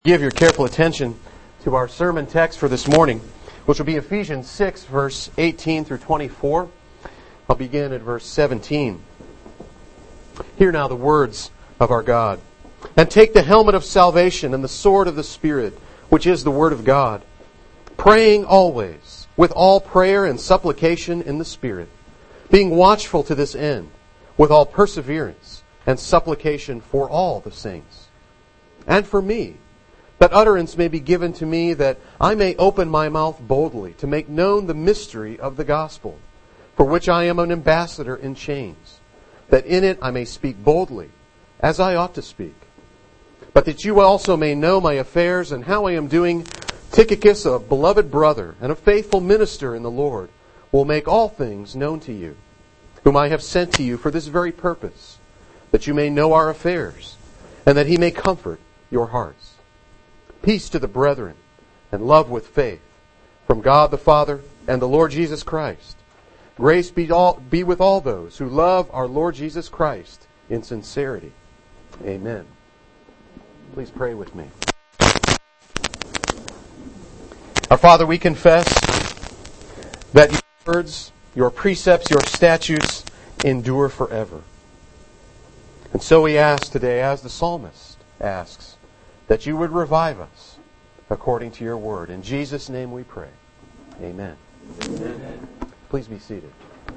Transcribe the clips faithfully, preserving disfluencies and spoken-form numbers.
Give your careful attention to our sermon text for this morning, which will be Ephesians six, verse eighteen through twenty-four. I'll begin at verse seventeen. Hear now the words of our God. And take the helmet of salvation and the sword of the Spirit, which is the Word of God, praying always with all prayer and supplication in the Spirit, being watchful to this end, with all perseverance and supplication for all the saints, and for me, that utterance may be given to me, that I may open my mouth boldly to make known the mystery of the gospel, for which I am an ambassador in chains, that in it I may speak boldly, as I ought to speak. But that you also may know my affairs and how I am doing, Tychicus, a beloved brother and a faithful minister in the Lord, will make all things known to you, whom I have sent to you for this very purpose, that you may know our affairs, and that he may comfort your hearts. Peace to the brethren, and love with faith, from God the Father and the Lord Jesus Christ. Grace be, all, be with all those who love our Lord Jesus Christ in sincerity. Amen. Please pray with me. Our Father, we confess that your words, your precepts, your statutes endure forever. And so we ask today, as the psalmist asks, that you would revive us according to your word. In Jesus' name we pray. Amen. Amen. Please be seated.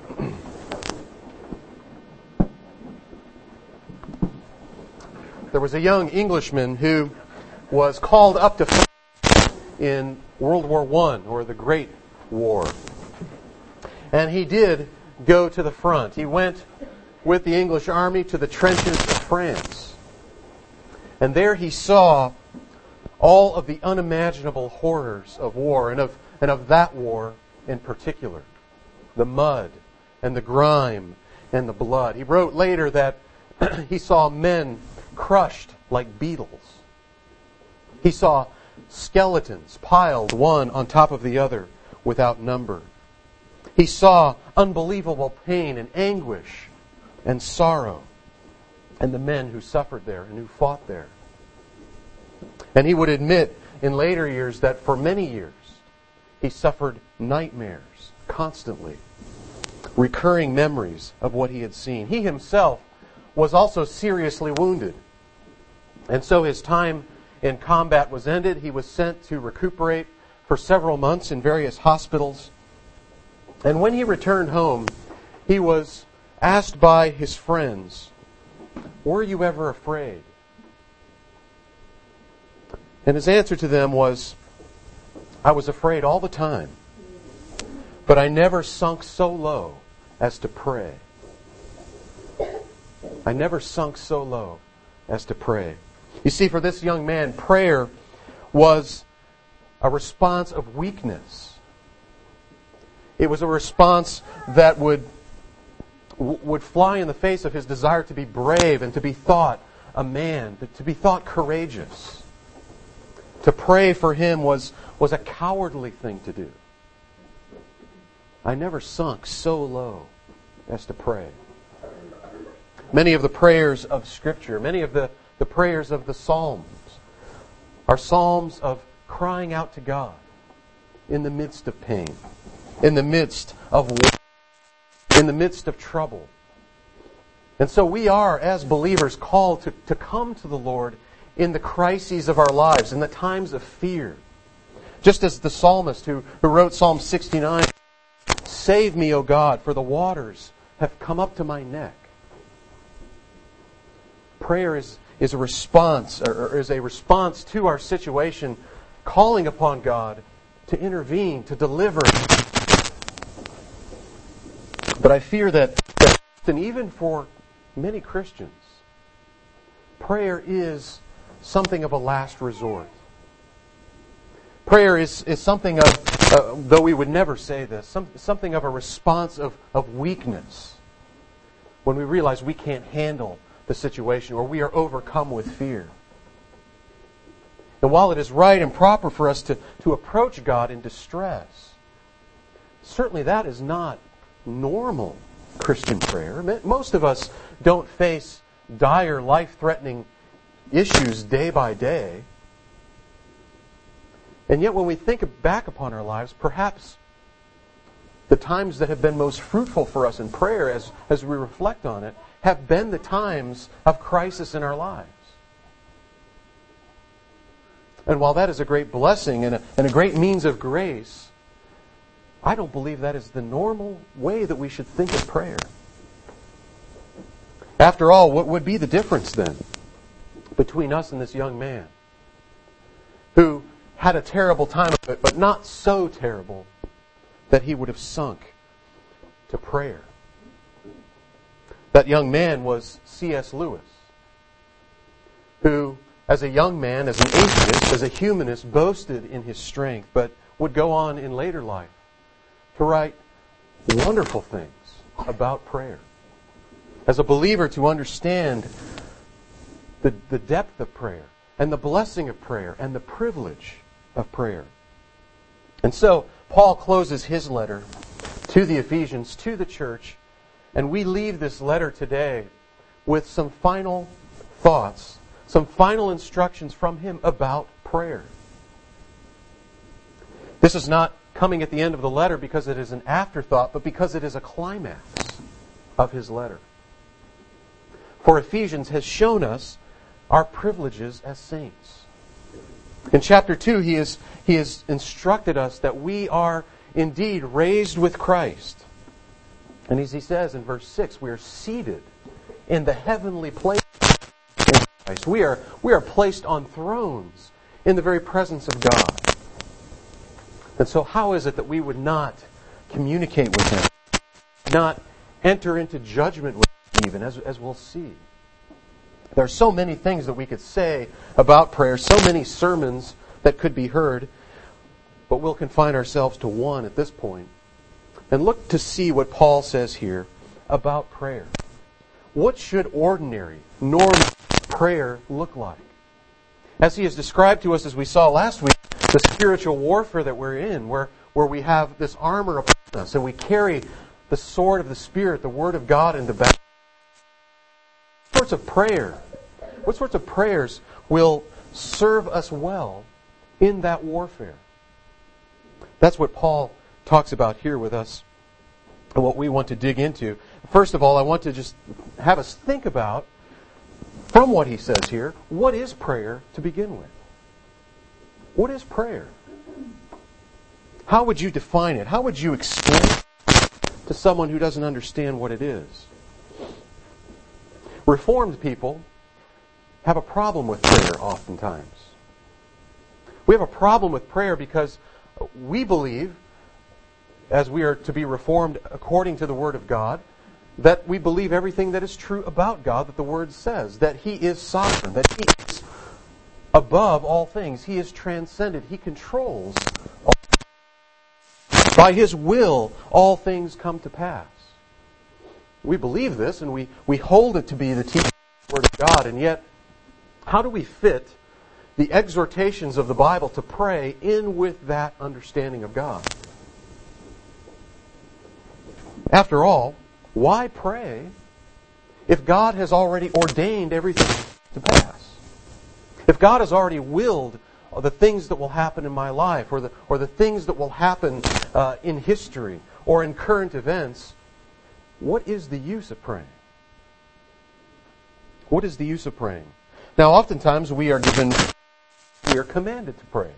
There was a young Englishman who was called up to fight in World War One, or the Great War. And he did go to the front. He went with the English army to the trenches of France. And there he saw all of the unimaginable horrors of war, and of, and of that war in particular. The mud, and the grime, and the blood. He wrote later that he saw men crushed like beetles. He saw skeletons piled one on top of the other without number. He saw unbelievable pain and anguish and sorrow, and the men who suffered there and who fought there. And he would admit in later years that for many years he suffered nightmares constantly, recurring memories of what he had seen. He himself was also seriously wounded. And so his time in combat was ended. He was sent to recuperate for several months in various hospitals. And when he returned home, he was asked by his friends, "Were you ever afraid?" And his answer to them was, "I was afraid all the time, but I never sunk so low as to pray." I never sunk so low as to pray. You see, for this young man, prayer was a response of weakness. It was a response that would would fly in the face of his desire to be brave and to be thought a man, to be thought courageous. To pray for him was, was a cowardly thing to do. I never sunk so low as to pray. Many of the prayers of Scripture, many of the, the prayers of the Psalms are psalms of crying out to God in the midst of pain, in the midst of war, in the midst of trouble. And so we are, as believers, called to, to come to the Lord in the crises of our lives, in the times of fear. Just as the psalmist who, who wrote Psalm sixty-nine, "Save me, O God, for the waters have come up to my neck." Prayer is, is a response, or, or is a response to our situation, calling upon God to intervene, to deliver. But I fear that, that and even for many Christians, prayer is something of a last resort. Prayer is, is something of, uh, though we would never say this, some, something of a response of, of weakness when we realize we can't handle the situation or we are overcome with fear. And while it is right and proper for us to, to approach God in distress, certainly that is not normal Christian prayer. Most of us don't face dire, life-threatening issues day by day. And yet when we think back upon our lives, perhaps the times that have been most fruitful for us in prayer as, as we reflect on it have been the times of crisis in our lives. And while that is a great blessing and a, and a great means of grace, I don't believe that is the normal way that we should think of prayer. After all, what would be the difference then between us and this young man who had a terrible time of it, but not so terrible that he would have sunk to prayer? That young man was C S Lewis, who, as a young man, as an atheist, as a humanist, boasted in his strength, but would go on in later life to write wonderful things about prayer. As a believer, to understand the, the depth of prayer, and the blessing of prayer, and the privilege of prayer. And so, Paul closes his letter to the Ephesians, to the church, and we leave this letter today with some final thoughts, some final instructions from him about prayer. This is not coming at the end of the letter because it is an afterthought, but because it is a climax of his letter. For Ephesians has shown us our privileges as saints. In chapter two, he has, he has instructed us that we are indeed raised with Christ. And as he says in verse six, we are seated in the heavenly places in Christ. We are, we are placed on thrones in the very presence of God. And so how is it that we would not communicate with Him, not enter into judgment with Him even, as, as we'll see? There are so many things that we could say about prayer, so many sermons that could be heard, but we'll confine ourselves to one at this point. And look to see what Paul says here about prayer. What should ordinary, normal prayer look like? As he has described to us, as we saw last week, the spiritual warfare that we're in, where, where we have this armor upon us and we carry the sword of the Spirit, the Word of God, into battle. What sorts of prayer, what sorts of prayers will serve us well in that warfare? That's what Paul talks about here with us and what we want to dig into. First of all, I want to just have us think about, from what he says here, what is prayer to begin with? What is prayer? How would you define it? How would you explain it to someone who doesn't understand what it is? Reformed people have a problem with prayer oftentimes. We have a problem with prayer because we believe, as we are to be reformed according to the Word of God, that we believe everything that is true about God that the Word says, that He is sovereign, that He is above all things. He is transcendent. He controls all things. By His will, all things come to pass. We believe this and we, we hold it to be the teaching of the Word of God, and yet, how do we fit the exhortations of the Bible to pray in with that understanding of God? After all, why pray if God has already ordained everything to pass? If God has already willed the things that will happen in my life, or the, or the things that will happen uh, in history or in current events, what is the use of praying? What is the use of praying? Now, oftentimes we are given, we are commanded to pray.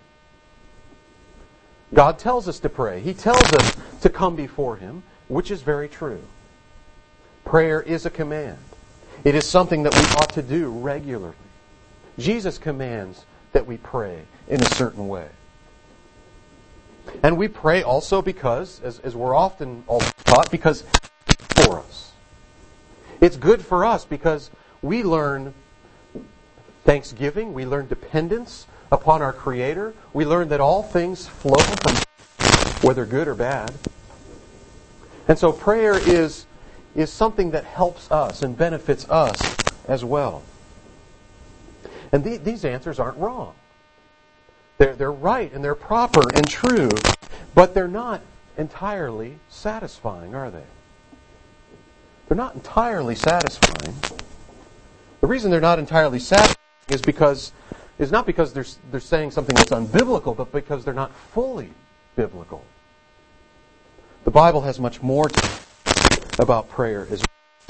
God tells us to pray. He tells us to come before Him, which is very true. Prayer is a command. It is something that we ought to do regularly. Jesus commands that we pray in a certain way. And we pray also because, as, as we're often also taught, because it's for us. It's good for us because we learn thanksgiving, we learn dependence upon our Creator, we learn that all things flow from Him, whether good or bad. And so prayer is, is something that helps us and benefits us as well. And the, these answers aren't wrong. They're, they're right and they're proper and true, but they're not entirely satisfying, are they? They're not entirely satisfying. The reason they're not entirely satisfying is because is not because they're, they're saying something that's unbiblical, but because they're not fully biblical. The Bible has much more to say about prayer as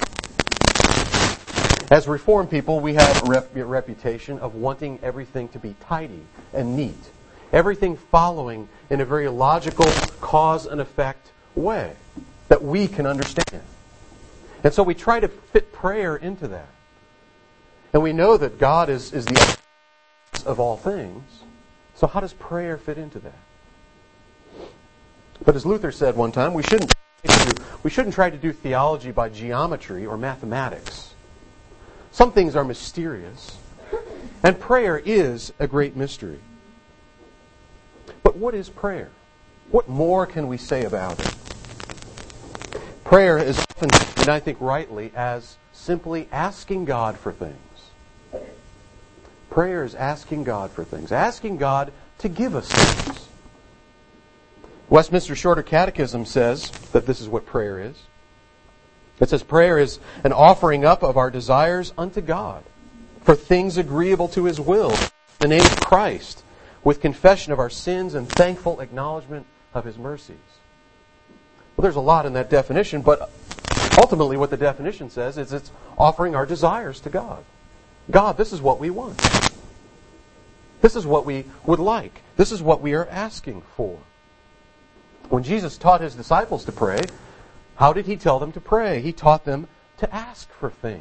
well. As Reformed people, we have a rep- reputation of wanting everything to be tidy and neat. Everything following in a very logical cause and effect way that we can understand. And so we try to fit prayer into that. And we know that God is, is the essence of all things. So how does prayer fit into that? But as Luther said one time, we shouldn't try to, we shouldn't try to do theology by geometry or mathematics. Some things are mysterious, and prayer is a great mystery. But what is prayer? What more can we say about it? Prayer is often, and I think rightly, as simply asking God for things. Prayer is asking God for things. Asking God to give us things. Westminster Shorter Catechism says that this is what prayer is. It says prayer is an offering up of our desires unto God for things agreeable to His will, in the name of Christ, with confession of our sins and thankful acknowledgement of His mercies. Well, there's a lot in that definition, but ultimately what the definition says is it's offering our desires to God. God, this is what we want. This is what we would like. This is what we are asking for. When Jesus taught His disciples to pray, how did He tell them to pray? He taught them to ask for things.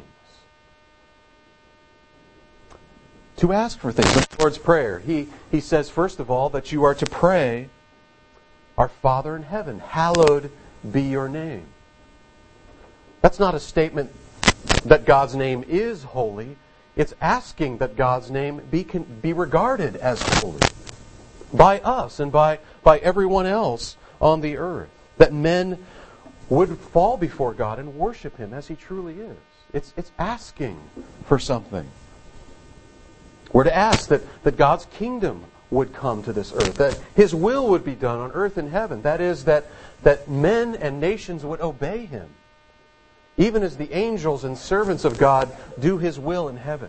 To ask for things. In the Lord's Prayer, He, he says, first of all, that you are to pray, Our Father in heaven, hallowed be your name. That's not a statement that God's name is holy. It's asking that God's name be, can, be regarded as holy by us and by, by everyone else on the earth. That men would fall before God and worship Him as He truly is. It's, it's asking for something. We're to ask that, that God's kingdom would come to this earth, that His will would be done on earth and heaven. That is, that, that men and nations would obey Him, even as the angels and servants of God do His will in heaven.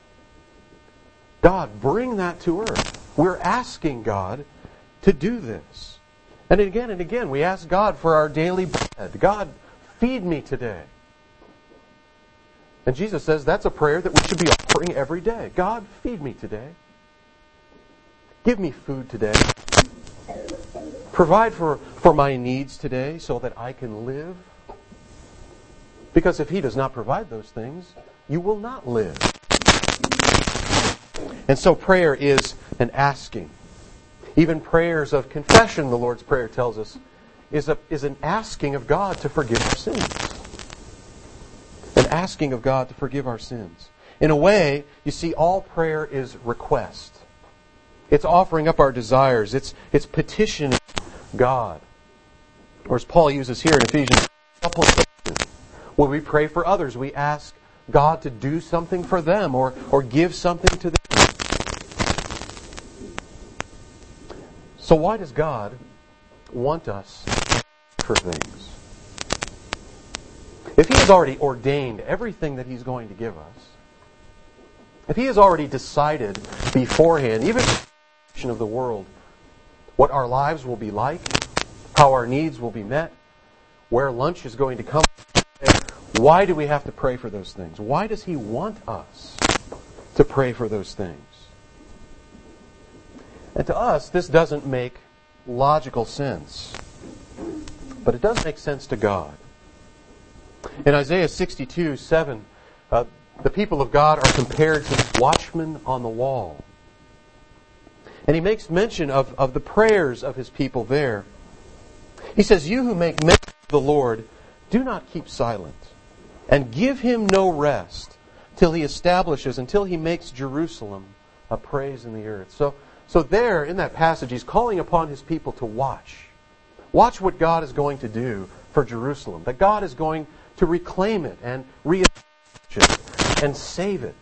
God, bring that to earth. We're asking God to do this. And again and again, we ask God for our daily bread. God, feed me today. And Jesus says that's a prayer that we should be offering every day. God, feed me today. Give me food today. Provide for, for my needs today so that I can live. Because if He does not provide those things, you will not live. And so prayer is an asking. Even prayers of confession, the Lord's Prayer tells us, is, a, is an asking of God to forgive our sins. An asking of God to forgive our sins. In a way, you see, all prayer is request. It's offering up our desires. It's, it's petitioning God. Or as Paul uses here in Ephesians, supplication. When we pray for others, we ask God to do something for them or, or give something to them. So why does God want us for things? If He has already ordained everything that He's going to give us, if He has already decided beforehand, even the creation of the world, what our lives will be like, how our needs will be met, where lunch is going to come, why do we have to pray for those things? Why does He want us to pray for those things? And to us, this doesn't make logical sense. But it does make sense to God. In Isaiah sixty-two, seven, uh, the people of God are compared to watchmen on the wall. And He makes mention of, of the prayers of His people there. He says, "You who make mention of the Lord, do not keep silent, and give Him no rest, till He establishes, until He makes Jerusalem a praise in the earth." So, so there, in that passage, He's calling upon His people to watch. Watch what God is going to do for Jerusalem. That God is going to reclaim it and reestablish it and save it.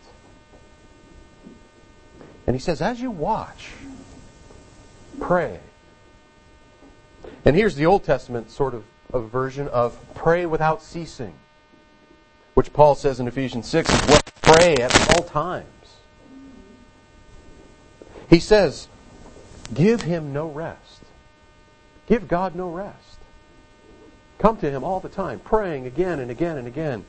And He says, as you watch, pray. And here's the Old Testament sort of a version of pray without ceasing, which Paul says in Ephesians six is what pray at all times. He says, give Him no rest. Give God no rest. Come to Him all the time, praying again and again and again.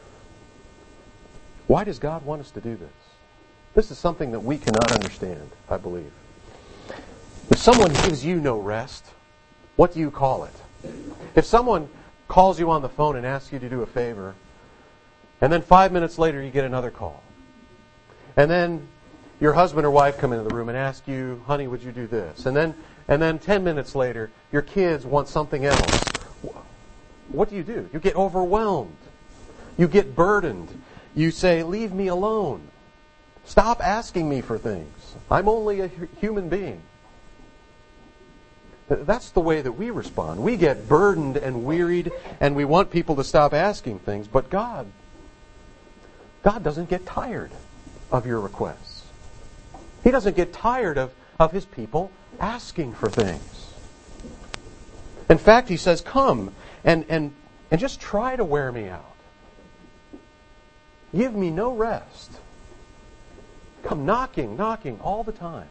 Why does God want us to do this? This is something that we cannot understand, I believe. If someone gives you no rest, what do you call it? If someone calls you on the phone and asks you to do a favor, and then five minutes later you get another call, and then your husband or wife come into the room and ask you, honey, would you do this? And then, and then ten minutes later, your kids want something else. What do you do? You get overwhelmed. You get burdened. You say, leave me alone. Stop asking me for things. I'm only a human being. That's the way that we respond. We get burdened and wearied, and we want people to stop asking things. But God, God doesn't get tired of your requests. He doesn't get tired of, of His people asking for things. In fact, He says, come and, and, and just try to wear me out. Give me no rest. Come knocking, knocking all the time.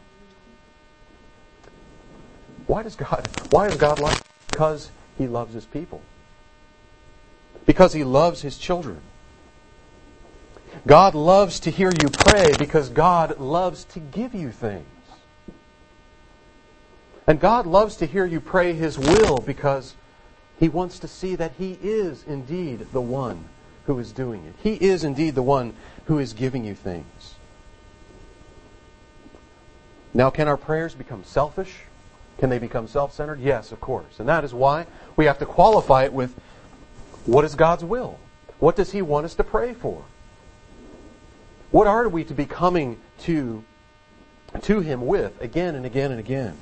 Why does God, why is God like that? Because He loves His people. Because He loves His children. God loves to hear you pray because God loves to give you things. And God loves to hear you pray His will because He wants to see that He is indeed the one who is doing it. He is indeed the one who is giving you things. Now, can our prayers become selfish? Can they become self-centered? Yes, of course. And that is why we have to qualify it with, what is God's will? What does He want us to pray for? What are we to be coming to, to Him with again and again and again?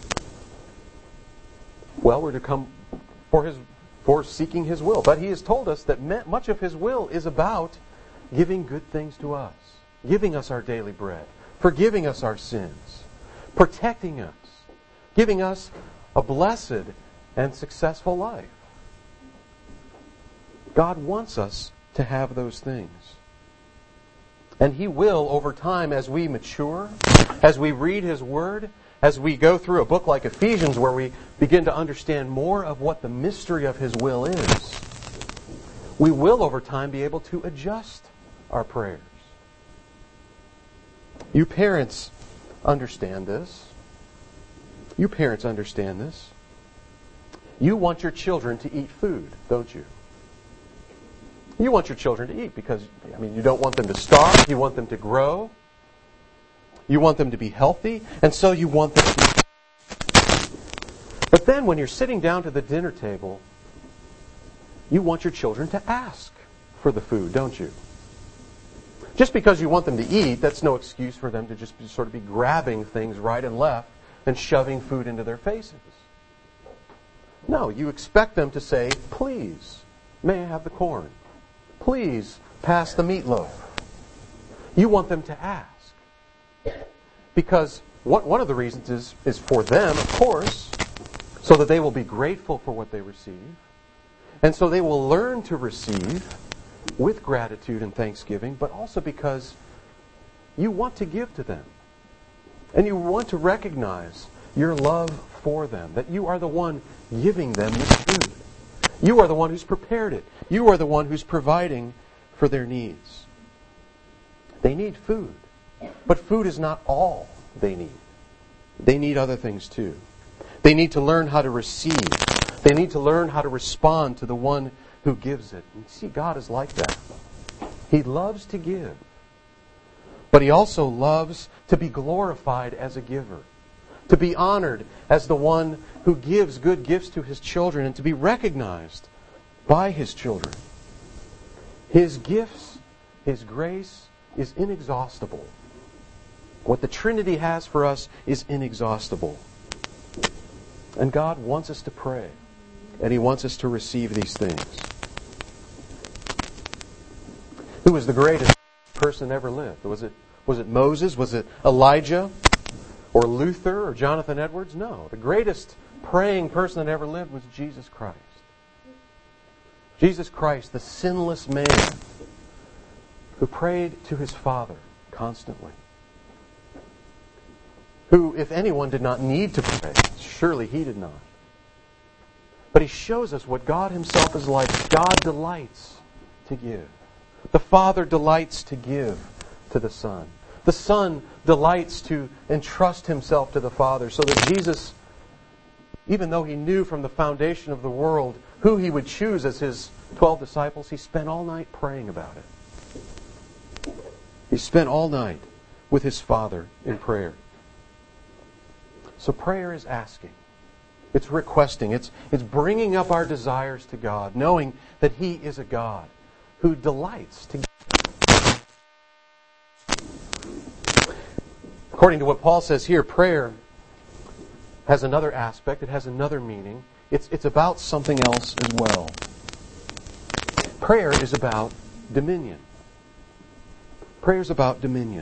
Well, we're to come for His for seeking His will. But He has told us that much of His will is about giving good things to us, giving us our daily bread, forgiving us our sins, protecting us, giving us a blessed and successful life. God wants us to have those things. And He will, over time, as we mature, as we read His Word, as we go through a book like Ephesians where we begin to understand more of what the mystery of His will is, we will, over time, be able to adjust our prayers. You parents understand this. You parents understand this. You want your children to eat food, don't you? You want your children to eat because, I mean, you don't want them to starve. You want them to grow. You want them to be healthy. And so you want them to... But then when you're sitting down to the dinner table, you want your children to ask for the food, don't you? Just because you want them to eat, that's no excuse for them to just sort of be grabbing things right and left and shoving food into their faces. No, you expect them to say, please, may I have the corn? Please, pass the meatloaf. You want them to ask. Because what, one of the reasons is, is for them, of course, so that they will be grateful for what they receive. And so they will learn to receive with gratitude and thanksgiving, but also because you want to give to them. And you want to recognize your love for them, that you are the one giving them this food. You are the one who's prepared it. You are the one who's providing for their needs. They need food. But food is not all they need. They need other things too. They need to learn how to receive. They need to learn how to respond to the one who gives it. And see, God is like that. He loves to give. But He also loves to be glorified as a giver. To be honored as the one who gives good gifts to His children and to be recognized by His children. His gifts, His grace is inexhaustible. What the Trinity has for us is inexhaustible. And God wants us to pray. And He wants us to receive these things. Who was the greatest person ever lived? Was it, was it Moses? Was it Elijah? Or Luther? Or Jonathan Edwards? No. The greatest praying person that ever lived was Jesus Christ. Jesus Christ, the sinless man who prayed to His Father constantly. who, if anyone, did not need to pray. Surely he did not. But he shows us what God himself is like. God delights to give. The Father delights to give to the Son. The Son delights to entrust himself to the Father, so that Jesus, even though he knew from the foundation of the world who he would choose as his twelve disciples, he spent all night praying about it. He spent all night with his Father in prayer. So prayer is asking. It's requesting. It's, it's bringing up our desires to God, knowing that he is a God who delights to give. According to what Paul says here, prayer has another aspect. It has another meaning. It's, it's about something else as well. Prayer is about dominion. Prayer is about dominion.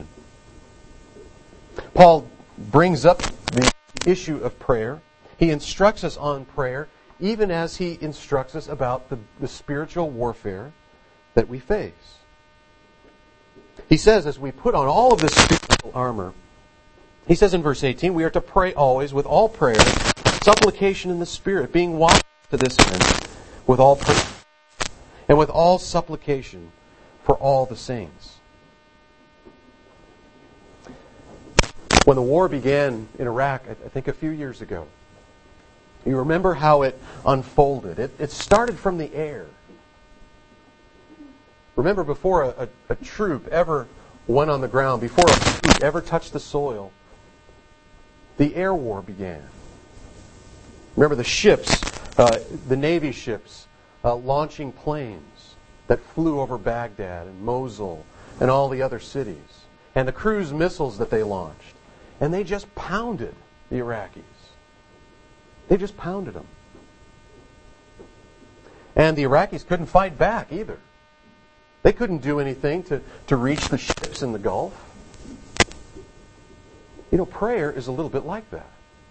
Paul brings up the issue of prayer. He instructs us on prayer, even as he instructs us about the, the spiritual warfare that we face. He says, as we put on all of this spiritual armor, he says in verse eighteen, we are to pray always with all prayer, supplication in the Spirit, being watchful to this end, with all prayer, and with all supplication for all the saints. When the war began in Iraq, I think a few years ago, you remember how it unfolded. It, it started from the air. Remember, before a, a, a troop ever went on the ground, before a troop ever touched the soil, the air war began. Remember the ships, uh, the Navy ships, uh, launching planes that flew over Baghdad and Mosul and all the other cities, and the cruise missiles that they launched. And they just pounded the Iraqis. They just pounded them. And the Iraqis couldn't fight back either. They couldn't do anything to, to reach the ships in the Gulf. You know, prayer is a little bit like that.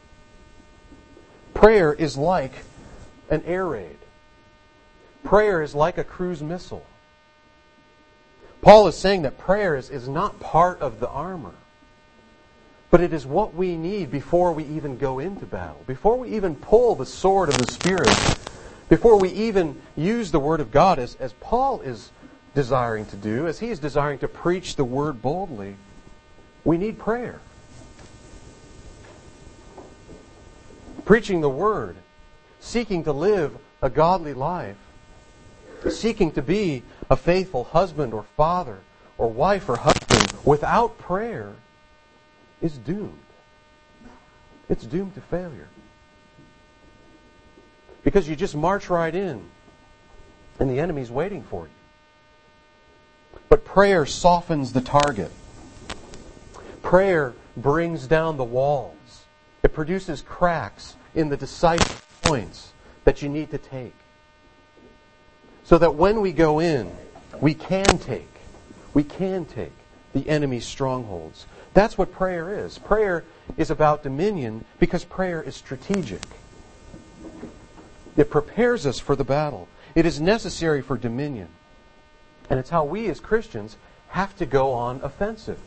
Prayer is like an air raid. Prayer is like a cruise missile. Paul is saying that prayer is, is not part of the armor, but it is what we need before we even go into battle, before we even pull the sword of the Spirit, before we even use the Word of God, as, as Paul is desiring to do, as he is desiring to preach the Word boldly. We need prayer. Preaching the Word, seeking to live a godly life, seeking to be a faithful husband or father or wife or husband without prayer is doomed. It's doomed to failure. Because you just march right in and the enemy's waiting for you. But prayer softens the target. Prayer brings down the walls. It produces cracks in the decisive points that you need to take. So that when we go in, we can take, we can take the enemy's strongholds. That's what prayer is. Prayer is about dominion because prayer is strategic. It prepares us for the battle. It is necessary for dominion. And it's how we as Christians have to go on offensive.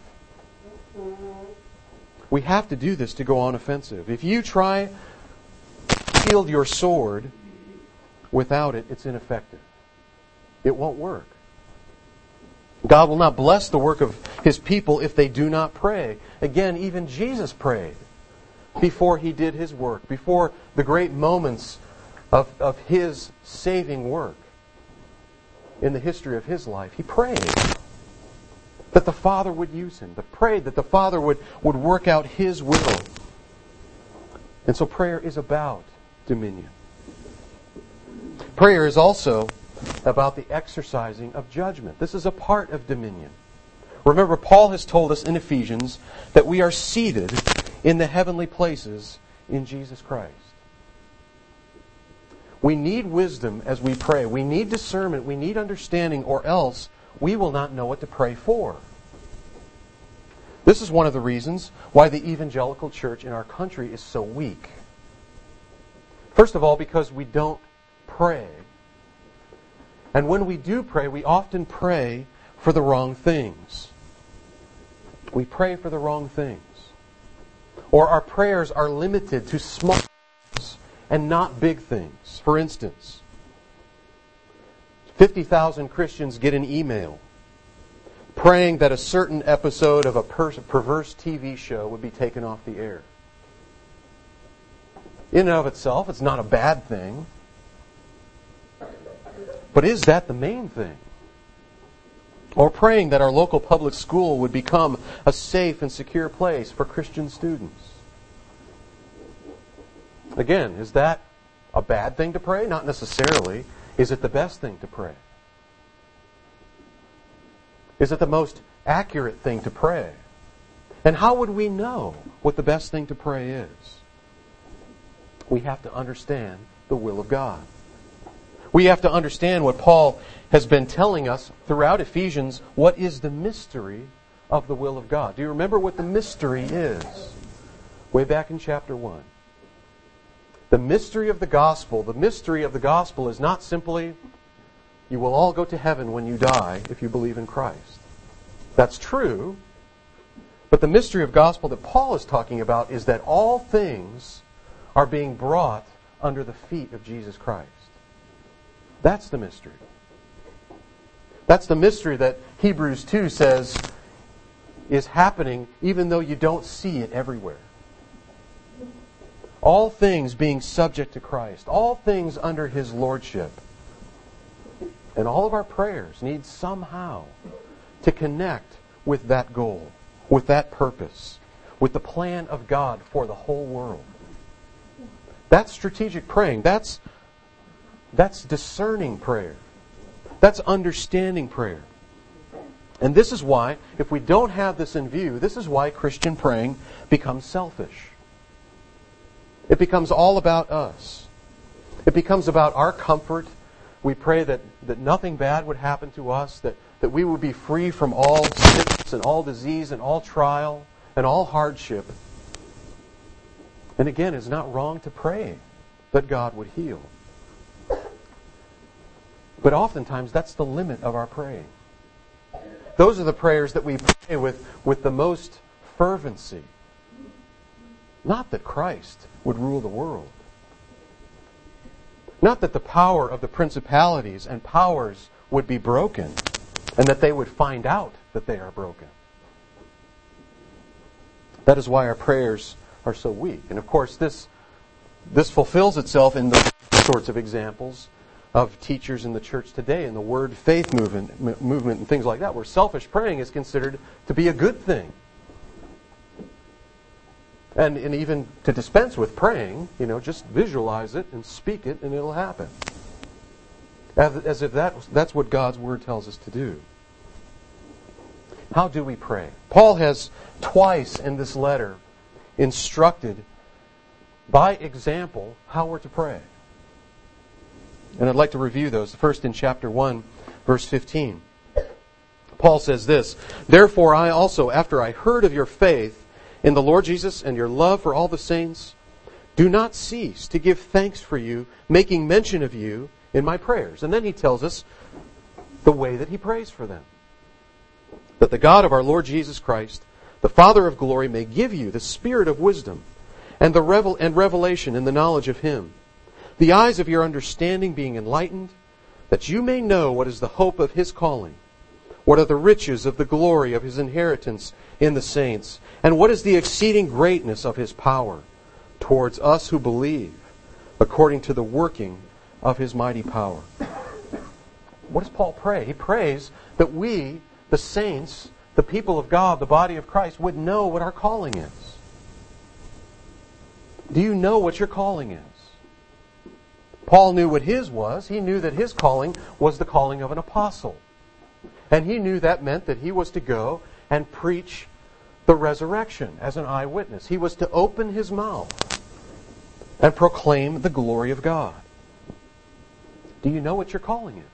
We have to do this to go on offensive. If you try to wield your sword without it, it's ineffective. It won't work. God will not bless the work of His people if they do not pray. Again, even Jesus prayed before He did His work, before the great moments of, of His saving work in the history of His life. He prayed that the Father would use Him, but prayed that the Father would, would work out His will. And so prayer is about dominion. Prayer is also about the exercising of judgment. This is a part of dominion. Remember, Paul has told us in Ephesians that we are seated in the heavenly places in Jesus Christ. We need wisdom as we pray. We need discernment. We need understanding, or else we will not know what to pray for. This is one of the reasons why the evangelical church in our country is so weak. First of all, because we don't pray. And when we do pray, we often pray for the wrong things. We pray for the wrong things. Or our prayers are limited to small things and not big things. For instance, fifty thousand Christians get an email praying that a certain episode of a per- perverse T V show would be taken off the air. In and of itself, it's not a bad thing. But is that the main thing? Or praying that our local public school would become a safe and secure place for Christian students. Again, is that a bad thing to pray? Not necessarily. Is it the best thing to pray? Is it the most accurate thing to pray? And how would we know what the best thing to pray is? We have to understand the will of God. We have to understand what Paul has been telling us throughout Ephesians. What is the mystery of the will of God? Do you remember what the mystery is? Way back in chapter one. The mystery of the gospel. The mystery of the gospel is not simply, you will all go to heaven when you die if you believe in Christ. That's true. But the mystery of gospel that Paul is talking about is that all things are being brought under the feet of Jesus Christ. That's the mystery. That's the mystery that Hebrews two says is happening even though you don't see it everywhere. All things being subject to Christ. All things under His lordship. And all of our prayers need somehow to connect with that goal, with that purpose, with the plan of God for the whole world. That's strategic praying. That's That's discerning prayer. That's understanding prayer. And this is why, if we don't have this in view, this is why Christian praying becomes selfish. It becomes all about us. It becomes about our comfort. We pray that, that nothing bad would happen to us, that, that we would be free from all sickness and all disease and all trial and all hardship. And again, it's not wrong to pray that God would heal. But oftentimes, that's the limit of our praying. Those are the prayers that we pray with, with the most fervency. Not that Christ would rule the world. Not that the power of the principalities and powers would be broken, and that they would find out that they are broken. That is why our prayers are so weak. And of course, this, this fulfills itself in the sorts of examples of teachers in the church today, in the word faith movement, movement and things like that, where selfish praying is considered to be a good thing. And, and even to dispense with praying, you know, just visualize it and speak it and it'll happen. As, as if that, that's what God's Word tells us to do. How do we pray? Paul has twice in this letter instructed by example how we're to pray. And I'd like to review those. First in chapter one, verse fifteen. Paul says this, "Therefore I also, after I heard of your faith in the Lord Jesus and your love for all the saints, do not cease to give thanks for you, making mention of you in my prayers." And then he tells us the way that he prays for them. "That the God of our Lord Jesus Christ, the Father of glory, may give you the spirit of wisdom and the revel- and revelation in the knowledge of Him, the eyes of your understanding being enlightened, that you may know what is the hope of His calling, what are the riches of the glory of His inheritance in the saints, and what is the exceeding greatness of His power towards us who believe, according to the working of His mighty power." What does Paul pray? He prays that we, the saints, the people of God, the body of Christ, would know what our calling is. Do you know what your calling is? Paul knew what his was. He knew that his calling was the calling of an apostle. And he knew that meant that he was to go and preach the resurrection as an eyewitness. He was to open his mouth and proclaim the glory of God. Do you know what your calling is?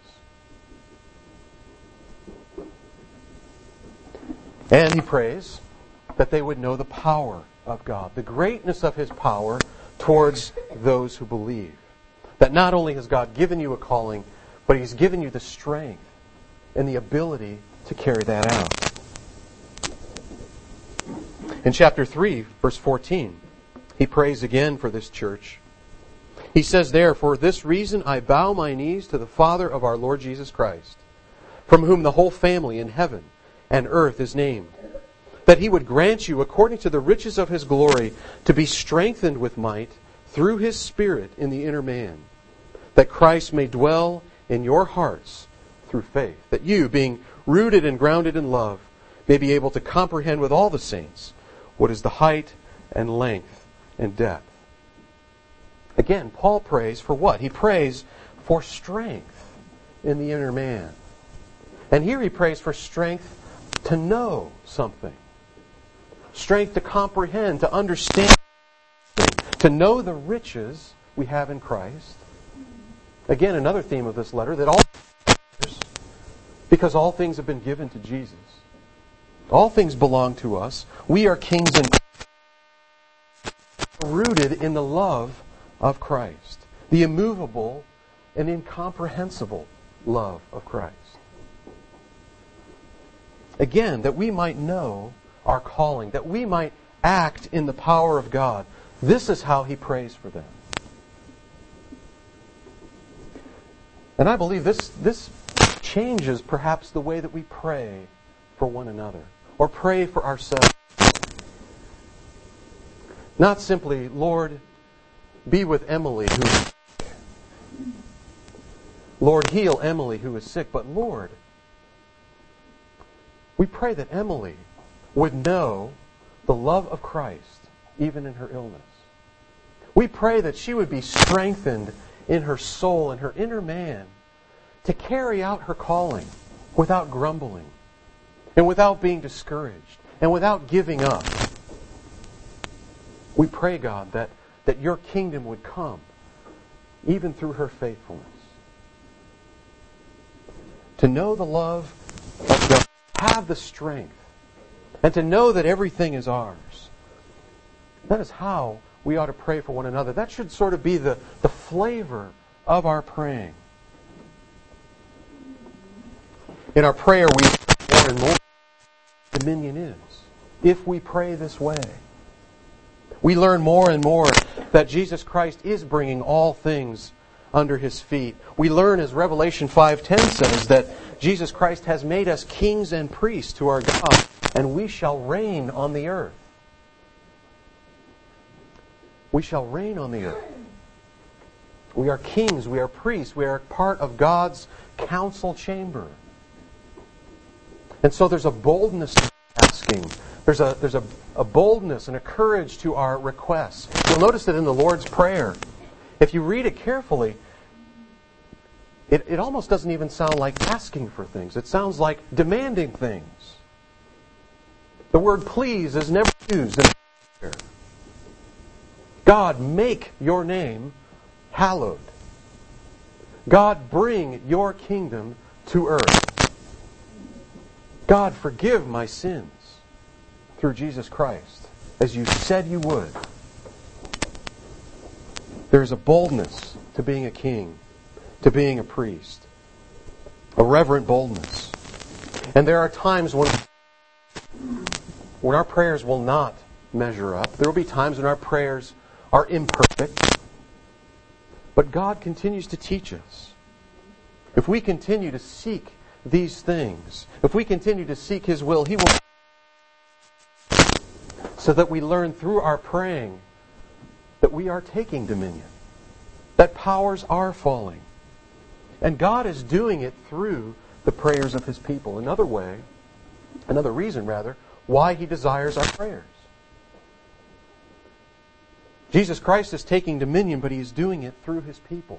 And he prays that they would know the power of God, the greatness of His power towards those who believe. That not only has God given you a calling, but He's given you the strength and the ability to carry that out. In chapter three, verse fourteen, he prays again for this church. He says there, "For this reason I bow my knees to the Father of our Lord Jesus Christ, from whom the whole family in heaven and earth is named, that He would grant you, according to the riches of His glory, to be strengthened with might through His Spirit in the inner man, that Christ may dwell in your hearts through faith, that you, being rooted and grounded in love, may be able to comprehend with all the saints what is the height and length and depth." Again, Paul prays for what? He prays for strength in the inner man. And here he prays for strength to know something. Strength to comprehend, to understand, to know the riches we have in Christ. Again, another theme of this letter, that all because all things have been given to Jesus. All things belong to us. We are kings and rooted in the love of Christ, the immovable and incomprehensible love of Christ. Again, that we might know our calling, that we might act in the power of God. This is how he prays for them. And I believe this, this changes perhaps the way that we pray for one another, or pray for ourselves. Not simply, "Lord, be with Emily who is sick. Lord, heal Emily who is sick." But Lord, we pray that Emily would know the love of Christ even in her illness. We pray that she would be strengthened in her soul and her inner man to carry out her calling without grumbling and without being discouraged and without giving up. We pray, God, that that your kingdom would come, even through her faithfulness. To know the love of God, have the strength, and to know that everything is ours. That is how we ought to pray for one another. That should sort of be the, the flavor of our praying. In our prayer, we more and more what dominion is, if we pray this way. We learn more and more that Jesus Christ is bringing all things under His feet. We learn, as Revelation five ten says, that Jesus Christ has made us kings and priests to our God, and we shall reign on the earth. We shall reign on the earth. We are kings, we are priests, we are part of God's council chamber. And so there's a boldness to asking. There's a there's a, a boldness and a courage to our requests. You'll notice that in the Lord's Prayer, if you read it carefully, it, it almost doesn't even sound like asking for things. It sounds like demanding things. The word please is never used in prayer. God, make your name hallowed. God, bring your kingdom to earth. God, forgive my sins through Jesus Christ, as you said you would. There is a boldness to being a king, to being a priest, a reverent boldness. And there are times when, when our prayers will not measure up. There will be times when our prayers are imperfect. But God continues to teach us. If we continue to seek these things, if we continue to seek His will, He will, so that we learn through our praying that we are taking dominion, that powers are falling. And God is doing it through the prayers of His people. Another way, another reason rather, why He desires our prayers. Jesus Christ is taking dominion, but He is doing it through His people.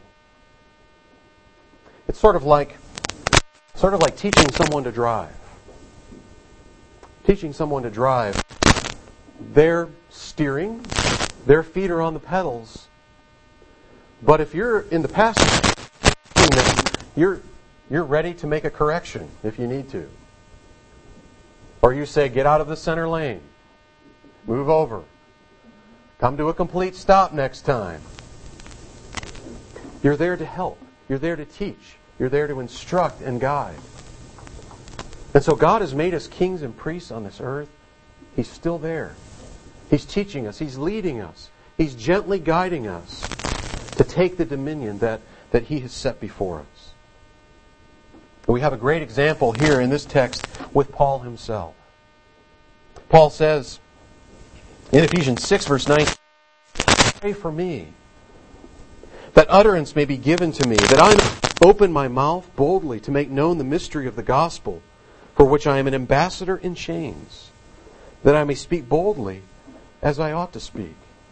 It's sort of like sort of like teaching someone to drive. Teaching someone to drive. They're steering, their feet are on the pedals. But if you're in the passenger, you're you're ready to make a correction if you need to. Or you say, get out of the center lane. Move over. Come to a complete stop next time. You're there to help. You're there to teach. You're there to instruct and guide. And so God has made us kings and priests on this earth. He's still there. He's teaching us. He's leading us. He's gently guiding us to take the dominion that, that He has set before us. We have a great example here in this text with Paul himself. Paul says in Ephesians six, verse nineteen, "Pray for me, that utterance may be given to me, that I may open my mouth boldly to make known the mystery of the gospel, for which I am an ambassador in chains, that I may speak boldly as I ought to speak."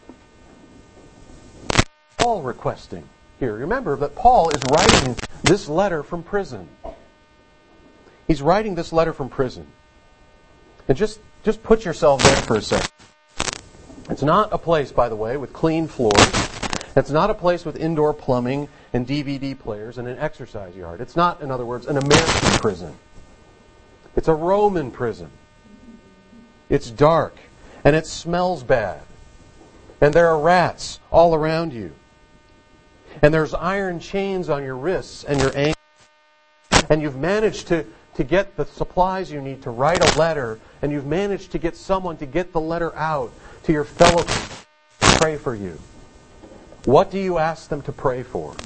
Paul requesting here. Remember that Paul is writing this letter from prison. He's writing this letter from prison. And just, just put yourself there for a second. It's not a place, by the way, with clean floors. It's not a place with indoor plumbing and D V D players and an exercise yard. It's not, in other words, an American prison. It's a Roman prison. It's dark and it smells bad. And there are rats all around you. And there's iron chains on your wrists and your ankles. And you've managed to, to get the supplies you need to write a letter, and you've managed to get someone to get the letter out to your fellow to pray for you. What do you ask them to pray for?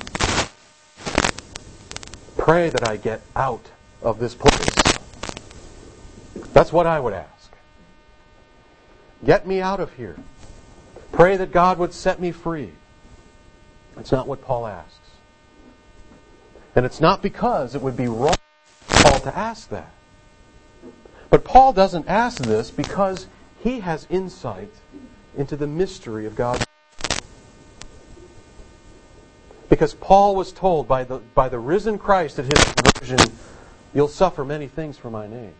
Pray that I get out of this place. That's what I would ask. Get me out of here. Pray that God would set me free. It's not what Paul asks. And it's not because it would be wrong for Paul to ask that. But Paul doesn't ask this because he has insight into the mystery of God. Because Paul was told by the, by the risen Christ at his conversion, "You'll suffer many things for my name.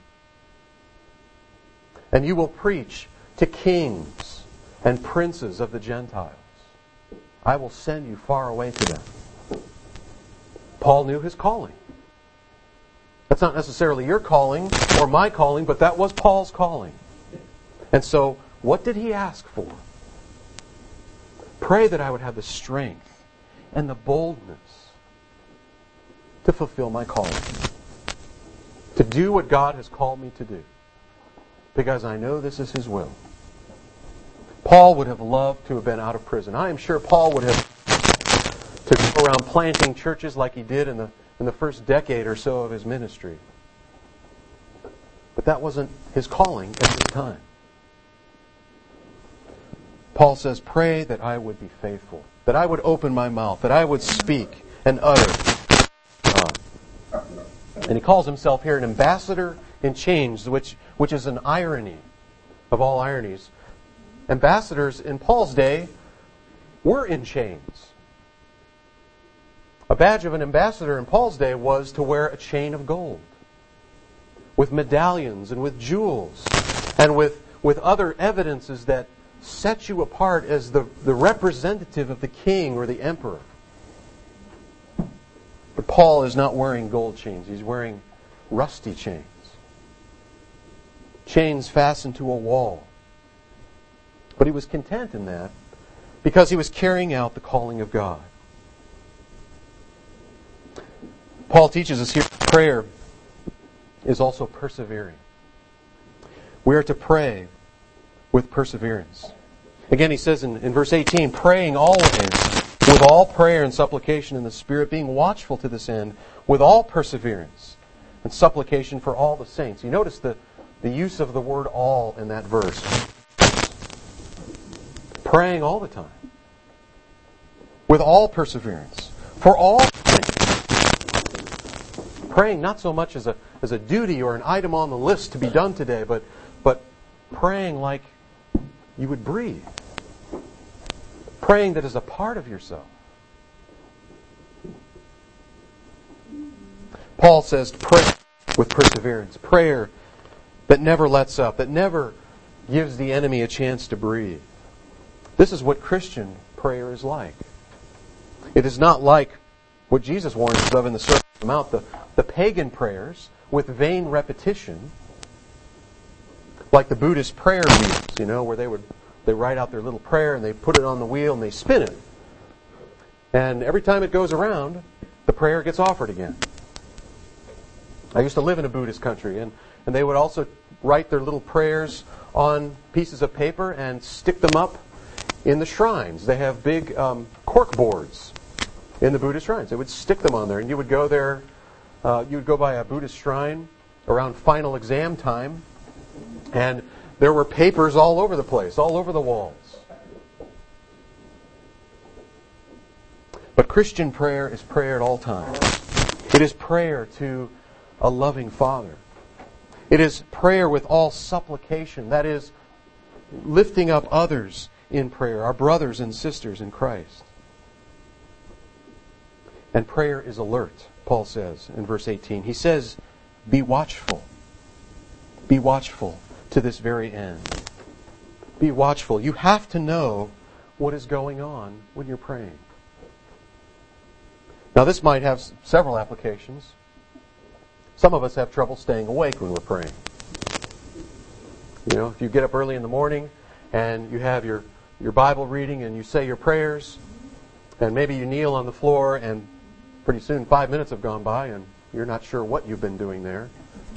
And you will preach to kings and princes of the Gentiles. I will send you far away to them." Paul knew his calling. That's not necessarily your calling or my calling, but that was Paul's calling. And so, what did he ask for? Pray that I would have the strength and the boldness to fulfill my calling. To do what God has called me to do. Because I know this is His will. Paul would have loved to have been out of prison. I am sure Paul would have to go around planting churches like he did in the in the first decade or so of his ministry. But that wasn't his calling at this time. Paul says, "Pray that I would be faithful, that I would open my mouth, that I would speak and utter." Uh, and he calls himself here an ambassador in chains, which which is an irony of all ironies. Ambassadors in Paul's day were in chains. A badge of an ambassador in Paul's day was to wear a chain of gold with medallions and with jewels and with, with other evidences that set you apart as the, the representative of the king or the emperor. But Paul is not wearing gold chains. He's wearing rusty chains. Chains fastened to a wall. But he was content in that because he was carrying out the calling of God. Paul teaches us here that prayer is also persevering. We are to pray with perseverance. Again, he says in, in verse eighteen, "Praying always with all prayer and supplication in the Spirit, being watchful to this end, with all perseverance and supplication for all the saints." You notice the, the use of the word "all" in that verse. Praying all the time. With all perseverance. For all things. Praying not so much as a as a duty or an item on the list to be done today, but but praying like you would breathe. Praying that is a part of yourself. Paul says to pray with perseverance. Prayer that never lets up, that never gives the enemy a chance to breathe. This is what Christian prayer is like. It is not like what Jesus warns us of in the Sermon on the Mount, the, the pagan prayers with vain repetition, like the Buddhist prayer wheels, you know, where they would they write out their little prayer and they put it on the wheel and they spin it. And every time it goes around, the prayer gets offered again. I used to live in a Buddhist country, and, and they would also write their little prayers on pieces of paper and stick them up in the shrines. They have big um, cork boards in the Buddhist shrines. They would stick them on there, and you would go there, uh, you would go by a Buddhist shrine around final exam time, and there were papers all over the place, all over the walls. But Christian prayer is prayer at all times. It is prayer to a loving Father. It is prayer with all supplication. That is, lifting up others in prayer, our brothers and sisters in Christ. And prayer is alert, Paul says in verse eighteen. He says, be watchful. Be watchful to this very end. Be watchful. You have to know what is going on when you're praying. Now, this might have several applications. Some of us have trouble staying awake when we're praying. You know, if you get up early in the morning and you have your, your Bible reading and you say your prayers, and maybe you kneel on the floor, and pretty soon five minutes have gone by and you're not sure what you've been doing there.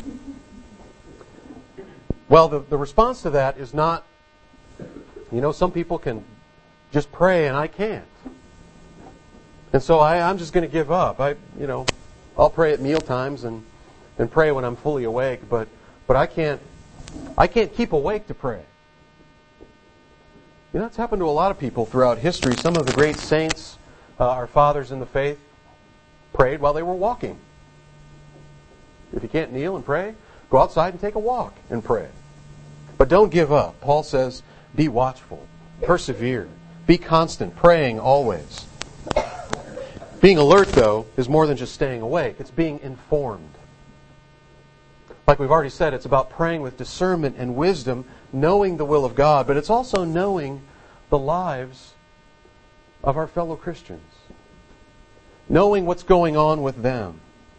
Well, the, the response to that is not, you know, some people can just pray and I can't. And so I, I'm just going to give up. I, you know, I'll pray at meal times and, and pray when I'm fully awake, but but I can't I can't keep awake to pray. You know, it's happened to a lot of people throughout history. Some of the great saints, uh, our fathers in the faith, prayed while they were walking. If you can't kneel and pray, go outside and take a walk and pray. But don't give up. Paul says, be watchful, persevere, be constant, praying always. Being alert, though, is more than just staying awake. It's being informed. Like we've already said, it's about praying with discernment and wisdom, knowing the will of God, but it's also knowing the lives of our fellow Christians. Knowing what's going on with them.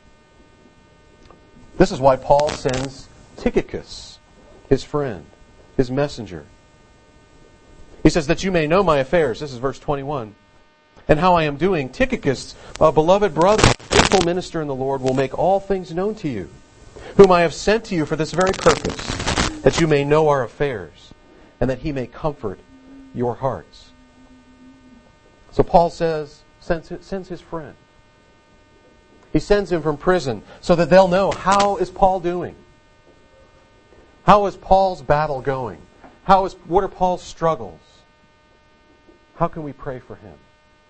This is why Paul sends Tychicus, his friend, his messenger. He says that you may know my affairs. This is verse twenty-one. And how I am doing. Tychicus, a beloved brother, faithful minister in the Lord, will make all things known to you, whom I have sent to you for this very purpose, that you may know our affairs, and that he may comfort your hearts. So Paul says, sends, sends his friend. He sends him from prison so that they'll know, how is Paul doing? How is Paul's battle going? How is, what are Paul's struggles? How can we pray for him?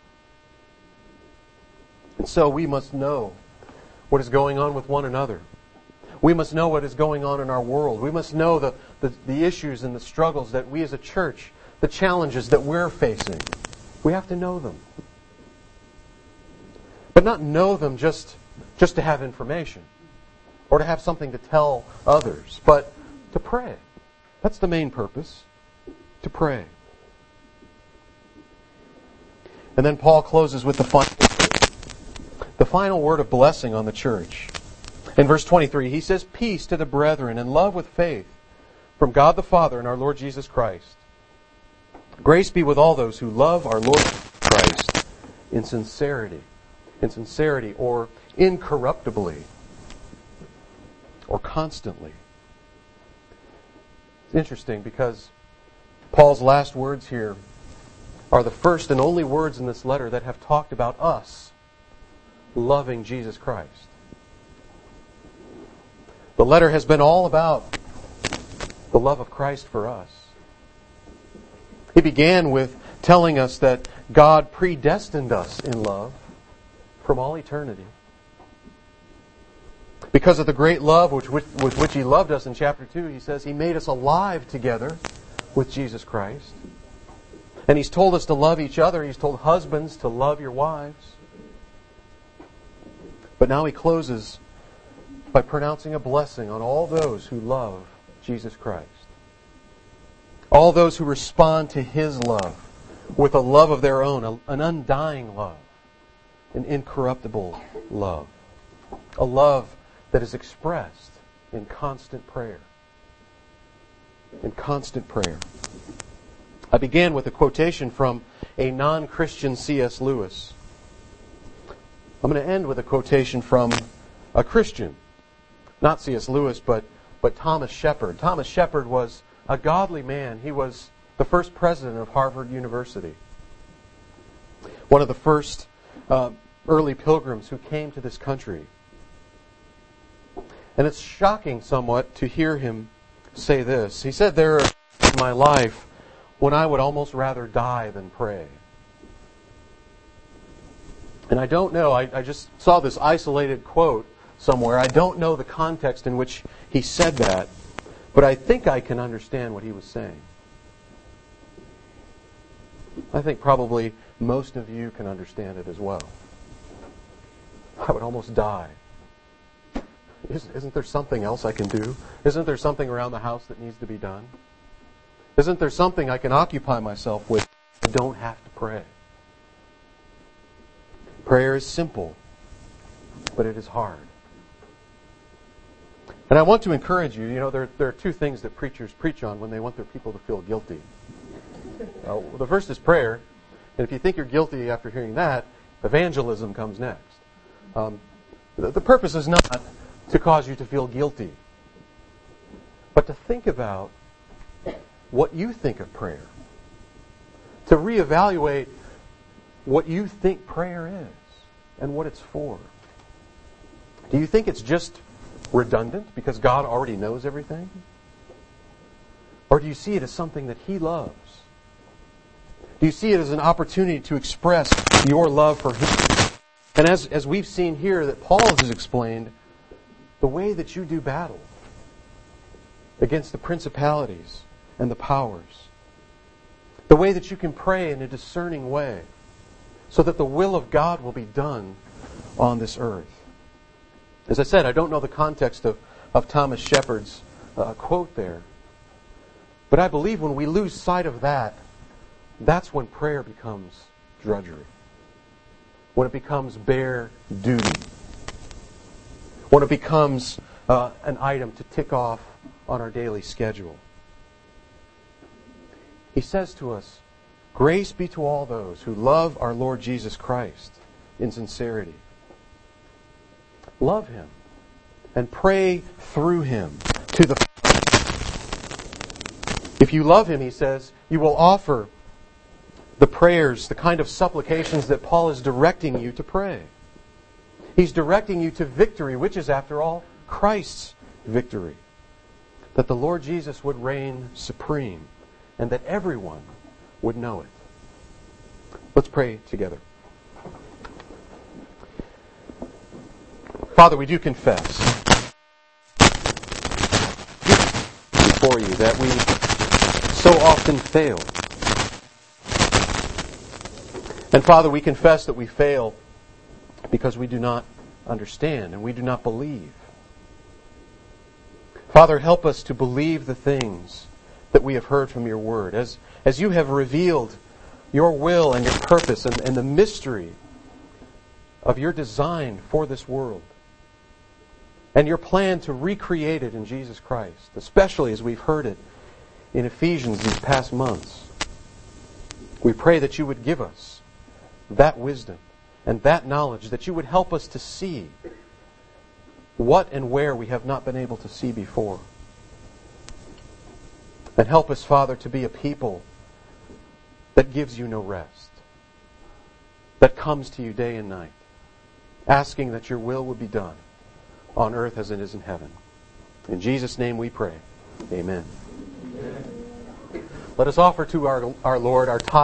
And so we must know what is going on with one another. We must know what is going on in our world. We must know the, the, the issues and the struggles that we as a church, the challenges that we're facing. We have to know them. But not know them just, just to have information or to have something to tell others, but to pray. That's the main purpose, to pray. And then Paul closes with the final The final word of blessing on the church. In verse twenty-three, he says, peace to the brethren and love with faith from God the Father and our Lord Jesus Christ. Grace be with all those who love our Lord Christ in sincerity. In sincerity or incorruptibly or constantly. It's interesting because Paul's last words here are the first and only words in this letter that have talked about us loving Jesus Christ. The letter has been all about the love of Christ for us. He began with telling us that God predestined us in love from all eternity. Because of the great love with which, with which He loved us in chapter two, He says He made us alive together with Jesus Christ. And He's told us to love each other. He's told husbands to love your wives. But now He closes by pronouncing a blessing on all those who love Jesus Christ. All those who respond to His love with a love of their own, an undying love, an incorruptible love, a love that is expressed in constant prayer. In constant prayer. I began with a quotation from a non-Christian C S Lewis. I'm going to end with a quotation from a Christian. Not C S Lewis, but but Thomas Shepard. Thomas Shepard was a godly man. He was the first president of Harvard University. One of the first uh, early pilgrims who came to this country. And it's shocking somewhat to hear him say this. He said, "There are in my life when I would almost rather die than pray." And I don't know, I, I just saw this isolated quote somewhere. I don't know the context in which he said that, but I think I can understand what he was saying. I think probably most of you can understand it as well. I would almost die. Isn't there something else I can do? Isn't there something around the house that needs to be done? Isn't there something I can occupy myself with? I don't have to pray. Prayer is simple, but it is hard. And I want to encourage you, you know, there, there are two things that preachers preach on when they want their people to feel guilty. Uh, the first is prayer, and if you think you're guilty after hearing that, evangelism comes next. Um, the, the purpose is not to cause you to feel guilty, but to think about what you think of prayer. To reevaluate what you think prayer is and what it's for. Do you think it's just redundant because God already knows everything? Or do you see it as something that He loves? Do you see it as an opportunity to express your love for Him? And as, as we've seen here that Paul has explained, the way that you do battle against the principalities and the powers, the way that you can pray in a discerning way so that the will of God will be done on this earth. As I said, I don't know the context of, of Thomas Shepard's uh, quote there, but I believe when we lose sight of that, that's when prayer becomes drudgery. When it becomes bare duty. When it becomes uh, an item to tick off on our daily schedule. He says to us, "Grace be to all those who love our Lord Jesus Christ in sincerity." Love Him and pray through Him to the Father. If you love Him, he says, you will offer the prayers, the kind of supplications that Paul is directing you to pray. He's directing you to victory, which is, after all, Christ's victory. That the Lord Jesus would reign supreme and that everyone would know it. Let's pray together. Father, we do confess before you that we so often fail. And Father, we confess that we fail because we do not understand and we do not believe. Father, help us to believe the things that we have heard from your word. As, as you have revealed your will and your purpose and, and the mystery of your design for this world. And your plan to recreate it in Jesus Christ, especially as we've heard it in Ephesians these past months. We pray that you would give us that wisdom and that knowledge, that you would help us to see what and where we have not been able to see before. And help us, Father, to be a people that gives you no rest, that comes to you day and night, asking that your will would be done on earth as it is in heaven. In Jesus' name we pray. Amen. Amen. Let us offer to our, our Lord our tithe.